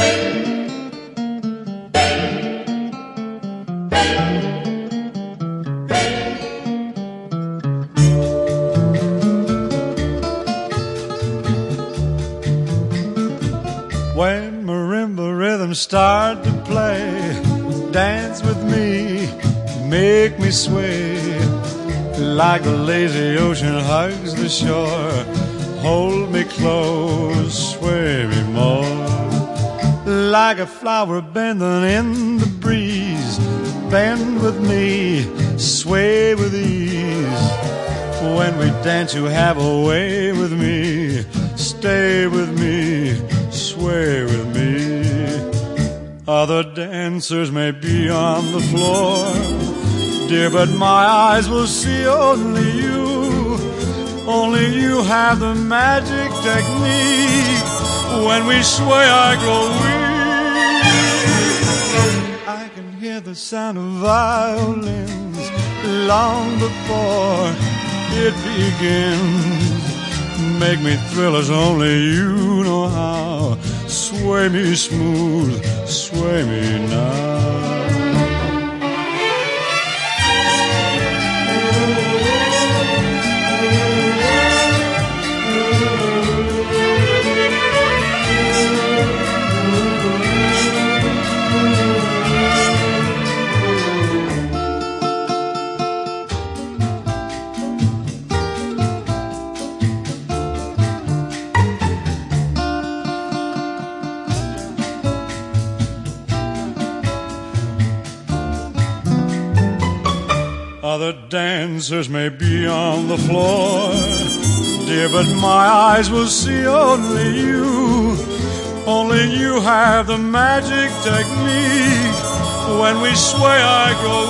When marimba rhythms start to play, dance with me, make me sway. Like the lazy ocean hugs the shore, hold me close, sway me more. Like a flower bending in the breeze, bend with me, sway with ease. When we dance you have a way with me, stay with me, sway with me. Other dancers may be on the floor, dear, but my eyes will see only you. Only you have the magic technique. When we sway I grow weak. I can hear the sound of violins long before it begins. Make me thrill as only you know how. Sway me smooth, sway me now. Other dancers may be on the floor, dear, but my eyes will see only you. Only you have the magic technique. When we sway I grow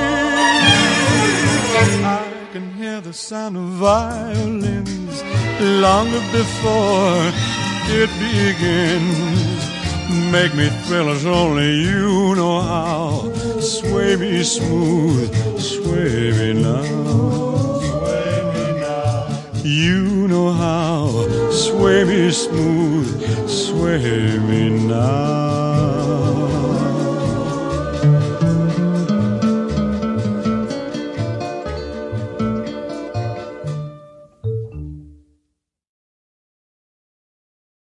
weak. I can hear the sound of violins long before it begins. Make me thrill as only you know how. Sway me smooth, sway me now. Sway me now. You know how. Sway me smooth, sway me now.